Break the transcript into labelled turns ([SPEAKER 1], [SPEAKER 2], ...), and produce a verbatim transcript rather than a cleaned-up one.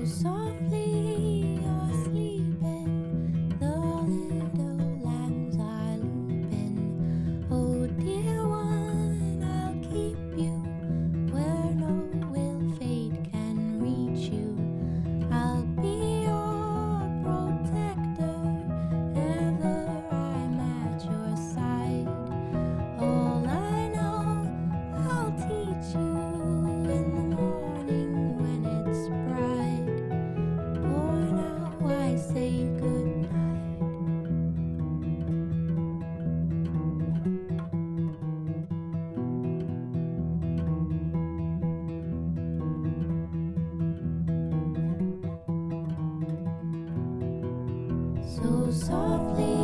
[SPEAKER 1] softly you're sleeping, the little lambs are looping. Oh dear one, I'll keep you where no ill fate can reach you. I'll be your protector, ever I'm at your side. All I know, I'll teach you in the morning when it's bright. For now I say good night. So softly